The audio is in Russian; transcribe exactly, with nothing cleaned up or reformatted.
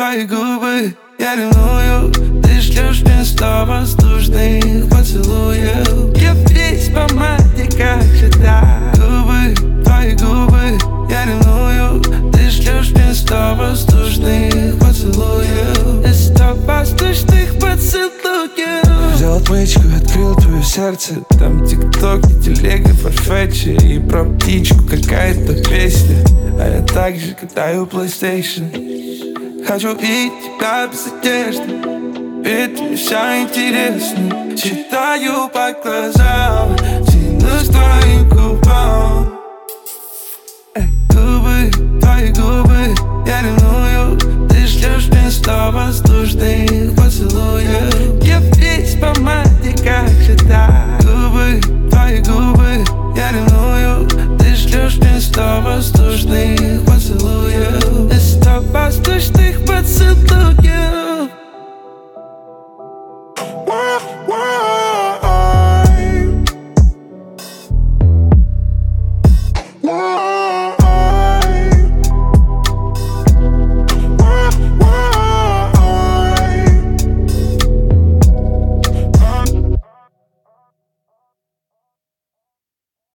твои губы я ревную. Ты шлешь мне сто воздушных поцелуев. Я весь в помаде, как всегда. Губы, твои губы я ревную. Ты шлешь мне сто воздушных поцелуев. И сто воздушных поцелуев. Взял отмычку, открыл твое сердце. Там тикток, не телега, фарфетчи. И про птичку какая-то песня. А я также катаю PlayStation. Хочу видеть тебя без одежды, ведь мне все интересно. Читаю по глазам, тянусь к твоим губам. Эй, губы, твои губы я ревную. Ты шлешь мне сто воздушных поцелуев.